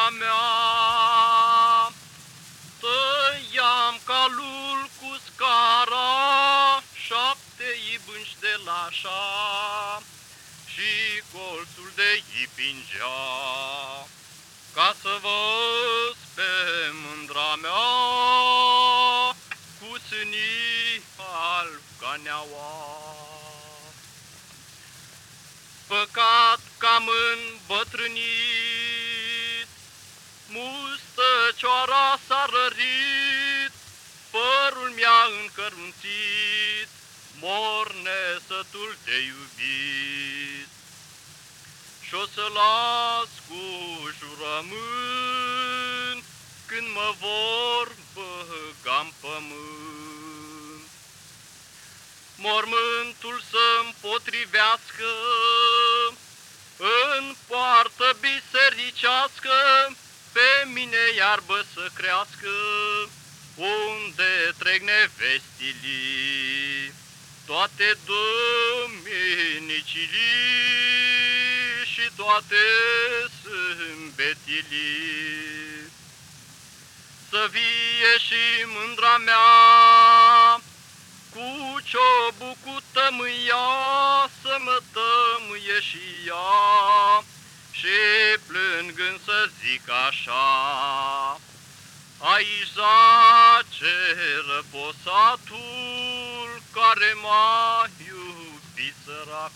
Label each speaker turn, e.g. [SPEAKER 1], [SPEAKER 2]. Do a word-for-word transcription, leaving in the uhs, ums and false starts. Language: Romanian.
[SPEAKER 1] mândra mea. Tăiam calul cu scara, șapte ibânci de lașa, și colțul de ei pingea, ca să văz pe mândra mea, cu sânii alb ca neaua. Păcat că am îmbătrânit, mustăcioara s-a rărit, părul mi-a încărunțit, mor nesătul de iubit. Și-o să las cu jurământ, când mă vor băga-n pământ. Mormântul să-mi potrivească în poartă bisericească, pe mine iarbă să crească, unde trec nevestilii, toate duminicilii și toate sâmbetilii. Să vie și mândra mea, cu ciobul cu tămâia, să mă tămâie și ea, și plângând să zic așa: aici zace răposatul care m-a iubit sărac.